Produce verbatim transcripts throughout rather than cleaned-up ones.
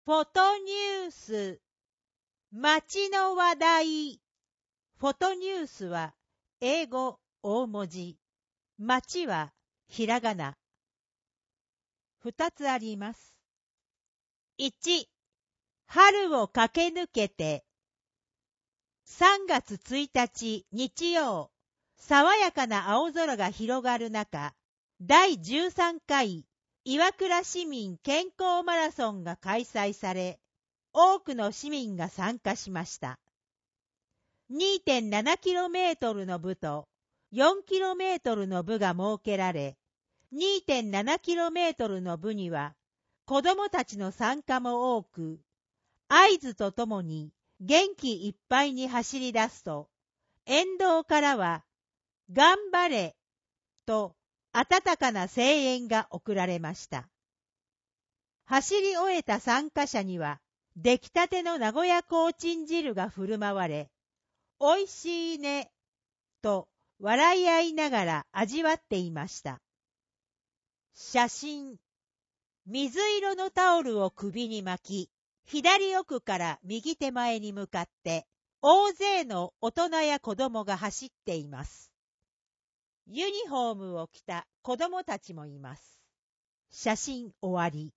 フォトニュース、街の話題。フォトニュースは英語大文字、街はひらがな。二つあります。いち、春を駆け抜けて。さんがつついたち日曜、爽やかな青空が広がる中、だいじゅうさんかい岩倉市民健康マラソンが開催され、多くの市民が参加しました。にてんななキロメートル の部と よんキロメートル の部が設けられ、にてんななキロメートル の部には子どもたちの参加も多く、合図とともに元気いっぱいに走り出すと、沿道からは頑張れと温かな声援が送られました。走り終えた参加者には出来たての名古屋コーチン汁が振る舞われ、おいしいねと笑い合いながら味わっていました。写真。水色のタオルを首に巻き、左奥から右手前に向かって大勢の大人や子供が走っています。ユニフォームを着た子供たちもいます。写真終わり。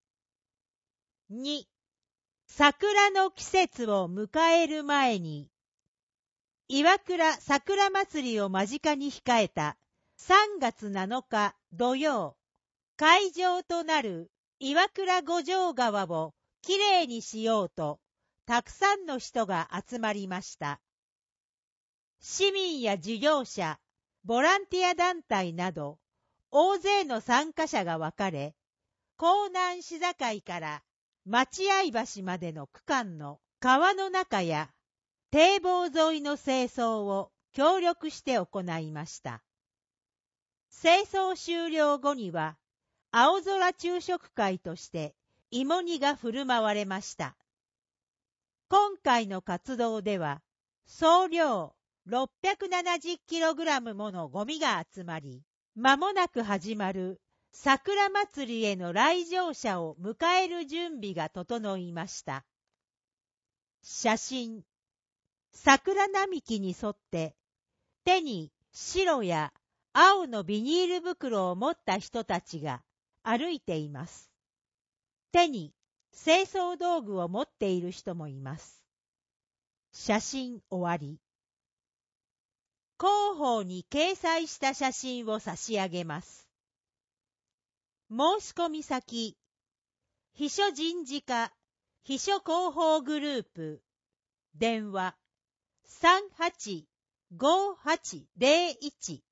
に、桜の季節を迎える前に、岩倉桜祭りを間近に控えたさんがつなのか土曜、会場となる岩倉五条川をきれいにしようと、たくさんの人が集まりました。市民や事業者、ボランティア団体など、大勢の参加者が分かれ、江南市境から待合橋までの区間の川の中や堤防沿いの清掃を協力して行いました。清掃終了後には、青空昼食会として芋煮が振る舞われました。今回の活動では、総量 ろっぴゃくななじゅっキログラム ものゴミが集まり、間もなく始まる桜祭りへの来場者を迎える準備が整いました。写真。桜並木に沿って手に白や青のビニール袋を持った人たちが歩いています。手に清掃道具を持っている人もいます。写真終わり。広報に掲載した写真を差し上げます。申し込み先、秘書人事課秘書広報グループ、電話さんはちごはちゼロいち